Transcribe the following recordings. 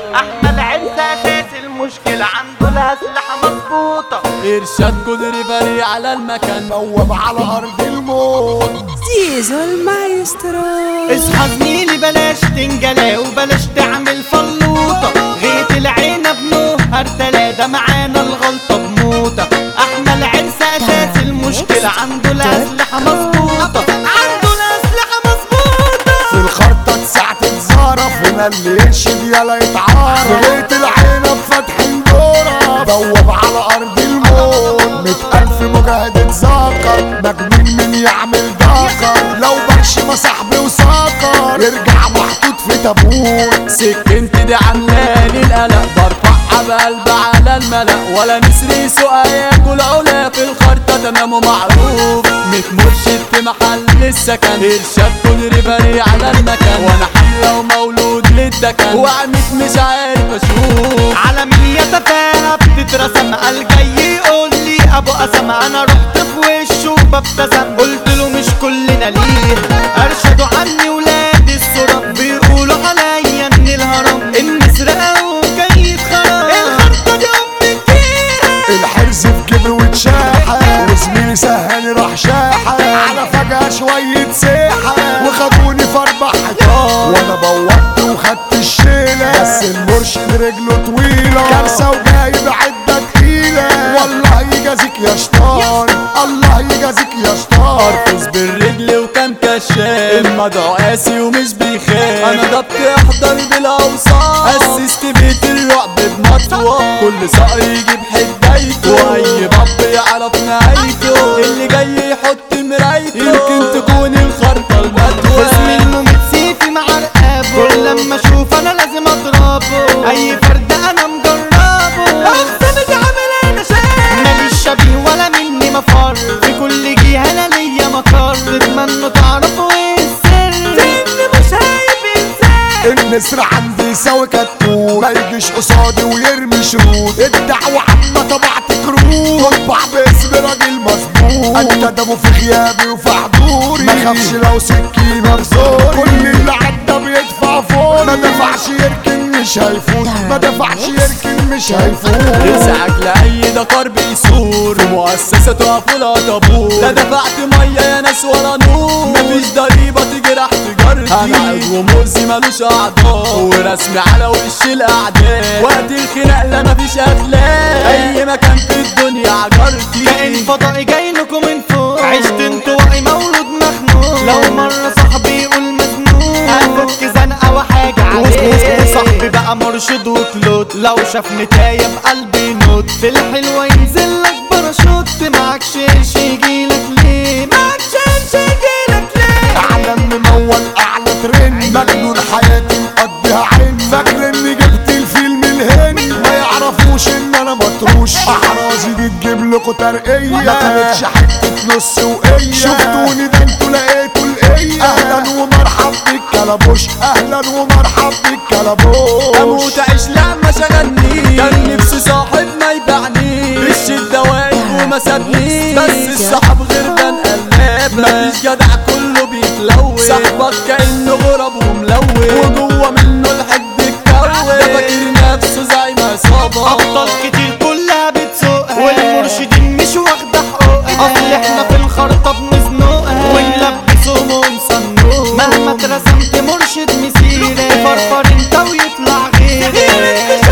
احمد عيسى اساس المشكلة عنده الاسلحة مظبوطة. ارشاد كل بري على المكان بواب على ارض الموت. زيزو المايسترو. اصحى زميلي بلاش تنجلا وبلاش تعمل فلوطة، غيت العنب نهر تلاتة معانا الغلطة بموتة. احمد عيسى اساس المشكلة عنده الاسلحة مظبوطة، عنده الاسلحة مظبوطة. في الخرطة ساعة تتزرف هنا اللي يرشد يلا يتعارف. في غيط العنب فاتحين دورة بواب على ارض الموت. 100,000 مجاهد اتذكر مجنون من يعمل دكر، لو برشمة صاحبي وسكر يرجع محطوط في تابوت. سكنت دي عملاني القلق برفعها بقلب على الملأ، ولا نسري سوق ياكل علا في الخرطة تمام ومعروف. 100 مرشد في محل السكن، ارشاد كل بري على المكان، وانا حملة ومولود للدكن وعميت مش عارف اشوف. عالمية تفاهة بتترسم، قال جاي يقول لي ابو قسم، انا رحت في وشه ببتسم قلت له مش كلنا ليه. ارشدوا عني ولاد السرم بيقولوا عليا من الهرم النسر او جاي يتخرم. الخرطة دي ام فيها الحرز في جبر وتشاحة، وزميلي سهاني راح شاحة على فجأة شوية سيحة، وخدوني في 4 حيطان وانا بوقت وخدت الشيلة. بس المرشد رجله طويلة كارثة وجايب عدة تقيلة، والله يجازيك يا شطار، الله يجازيك يا شطار. ارفز بالرجل وكان كشاف، المدعو قاسي ومش بيخاف، انا ضبط احضر بالاوصاف، اسست بيت الرعب بمطوة، كل صقر يجيب حدايته، واي باب يعرف نهايته، اللي جاي يحط مرايته يمكن تكون الخرطة المدوى. اسمي المميت سيفي مع رقابه، كل لما اشوف انا لازم اضربه، اي فرد انا مجربه، احسن عامل انا شايف ماليش شبيه ولا مني مفر، في كل جهة انا ليا مقر، تتمنوا تعرفوا ايه السر، سن مش هايب انسان. النسر عندي يساوي كتكوت، ما يجيش قصادي ويرمي شروط، الدعوة عامة طبعت كروت، طبع باسم راجل مظبوط، انت دمه في غيابي وفي حضوري، ما خافش لو سكينة في زوري، كل اللي عدى بيدفع فوري، ما دفعش يركن مش هيفوت، ما دفعش يركن مش هيفوت. رزعك لأي دكار بيسور، في مؤسسة تقف ولا طابور، لا دفعت مية يا ناس ولا نور، مفيش ضريبة تجرح تجارتي، انا عضو ومرسي ملوش اعضاء، ورسمي على وش الاعداء، وقت الخناق لا مفيش اخلاق، اي مكان في الدنيا عجرتي، كائن فضائي جاي لكم من فوق، عشت انطوائي مولود مخنوق، لو مرة صاحبي يقول مجنون هفك زنقة وحاجة عليه، صاحبي بقى مرشد وكلوت، لو شافني تايه بقلبي نوت، في الحلوة ينزل لك باراشوت، معاك شيش يجيلك ليه، معاك شيش يجيلك ليه. اعلى ممول اعلى ترند، مجنون حياتي مقضيها عين، فاكر اني جبت الفيلم الهندي، ما يعرفوش ان انا مطروش، احرازي دي تجيب لكم ترقية، ما كانتش حتة نص وقية، شفتوني ده انتوا لقيتوا القية، اهلا ومرحب بالكلبوش، اهلا ومرحب بالكلبوش. اموت اعيش لا ما شغلني، كان نفسي صاحب ما يبعني، بالشدة واقف وما سابنيش، بس الصاحب غربان قلاب، مفيش جدع كله بيتلوث، صاحبك كأنه غراب وملوث، وجوه منه الحد اتكون، ده فاكر نفسه زي ما صابه، ابطال كتير كلها بتسوقها، والمرشدين مش واخدة حقوقها، اصل احنا في الخرطة بنزنقها، ونلبسهم ونصنوها، مهما اترسمت مرشد مسيرة، فرفر انت ويطلع غيرك،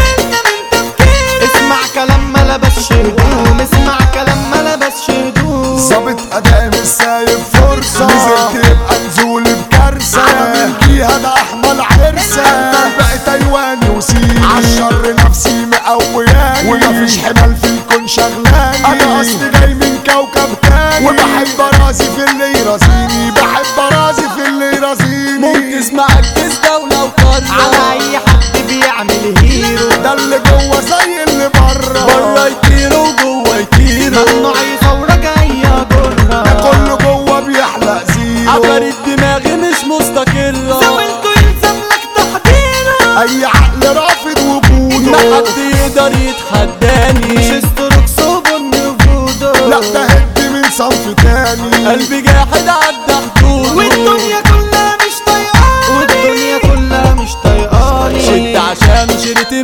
اسمع كلام ما لبسش هدوم، اسمع كلام ما لبسش هدوم، ظابط اداء مش سايب فرصة، نزلت يبقى نزول بكارثة، عامل جيها ده احمر عرسة، بقيت ايواني وسيم، عالشر نفسي مقوياني، ومفيش حمل في الكون شغلاني، انا اصلي جاي من كوكب تاني، وبحب ارازي في اللي يرازيني، بحب ارازي في اللي يرازيني. ممكن اسمعك دولة وقارة، على اي حد بيعمل هيرو، ده اللي جوه زي اللي بره، بره يطيروا وجوه يطيروا، ممنوع ثورة جاية جرة، ده كله جوه بيحلق زيرو، عفاريت دماغي مش مستقرة، زاولته يلزم لك تحضيره، اي عقل رافض وجوده، ما حد يقدر يتحداني، مش استروكس وبن وجوده، لا ده هد من صنف تاني، قلبي جاحد عدى حدوده، والدنيا كلها مش طايقاني، والدنيا كلها مش طايقاني، شد عشان شريت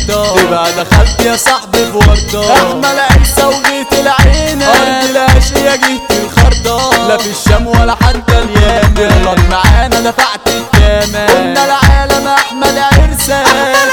الشرطة تبقى دخلت يا صاحبي في ورطة احمل عيسى وغيت العينة ارض الاشقية جهت الخرطة لا في الشام ولا حتى اليمن تغلط معانا دفعت التامن قلنا العالم احمل عرسة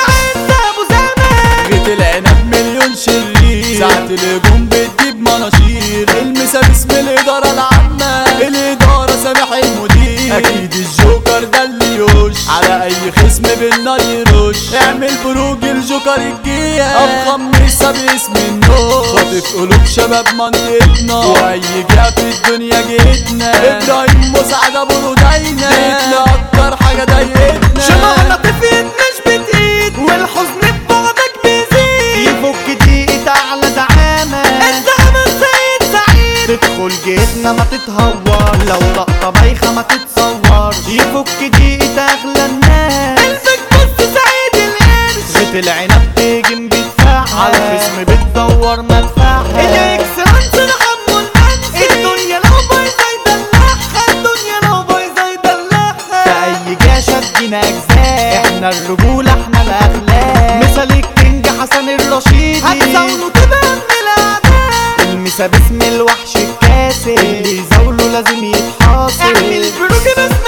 غيت العنب مليون شرير ساعة الهجوم بتجيب مناشير المسا باسم الإدارة العامة الإدارة سامح المدير أكيد الجوكر ده اللي يوش على أي خصم بالنار يرش اعمل بروج الجوكر الجية أفخم مسا باسم النور خاطف قلوب شباب منطقتنا وأي جهة في الدنيا جيتنا إبراهيم مسعد أبو ردينا جيتنا أكتر حاجة ضايقتنا شمعنا طفيت مش بتقيد والحزن ببعدك بيزيد يفك دقيقة على زعامة الزعامة السيد سعيد تدخل جيتنا ما تتهور لو لقطة بايخة ما تتصور يفك دقيقة أغلى الناس قلبك بص سعيد القرش غيت العنب تهجم بدفاع على الخصم بتدور مدفع الإكسلانس نحمل المنسي الدنيا لو بايظة يدلعها الدنيا لو بايظة يدلعها في أي جاشة ادينا أجزاء احنا الرجولة احنا الأخلاق مثل الكينج حسن الرشيدي هتزاوله تبقى من الأعداء المسا باسم الوحش الكاسر اللي يزاوله لازم يتحاصر اعمل بروج باسم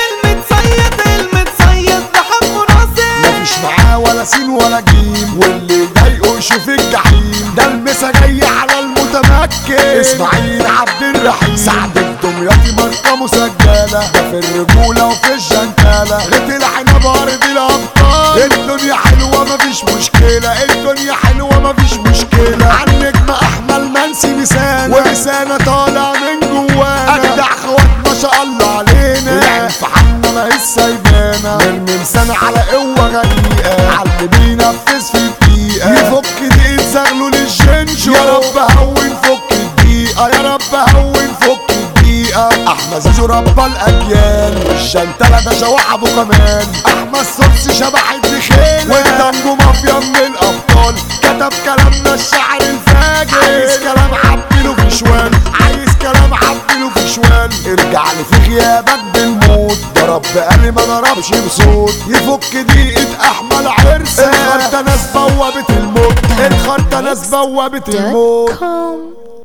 المتصيد ده حمو ناصر مفيش معاه ولا سين ولا جيم واللي يضايقه يشوف الجحيم ده المسا جاي على المتمكن اسماعيل عبد الرحيم سعد الدمياطي ماركة مسجلة ده في الرجولة وفي الجنتالة غيت العنب ارض الابطال الدنيا حلوة مفيش مشكلة الدنيا حلوة مفيش مشكلة عنك ما احمل منسي لسانة ولسانة طالع من جوانا اجدع اخوات ما شاء الله علينا والعين في حالنا ما هي سايبانا نرمي لسانة على قوة غريقة عاللي بينفذ في دقيقة يفك دقيقة زغله للجنجو يا رب هون فك الدقيقة يا رب هون فك الدقيقة احمد زيزو رب الاجيال والجنتلة ده شواح ابو كمال احمد صوصي شبح الدخيل والدمجو مافيا من الابطال كتب كلامنا الشعر الفاجر عايز كلام عبله في شوال عايز كلام عبله في شوال ارجع لي في غيابك بالموت ده رب قالي ما ضربش بصوت يفك دقيقة احمل عرسة الخرطة ناس بوابة الموت الخرطة ناس بوابة الموت